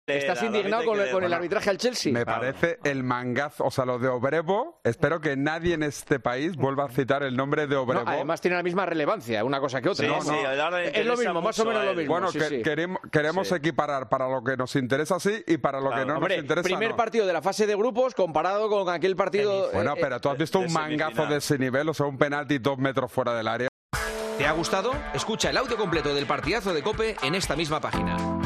¿Estás indignado con el arbitraje al Chelsea? Me parece el mangazo, o sea, lo de Obrevo, espero que nadie en este país vuelva a citar el nombre de Obrevo. No, además tiene la misma relevancia, una cosa que otra. Es lo mismo, más o menos lo mismo. Bueno, queremos equiparar para lo que nos interesa sí y para lo que no nos interesa primer partido de la fase de grupos comparado con aquel partido... Bueno, pero tú has visto un mangazo de ese nivel, o sea, un penalti 2 metros fuera del área. ¿Te ha gustado? Escucha el audio completo del partidazo de COPE en esta misma página.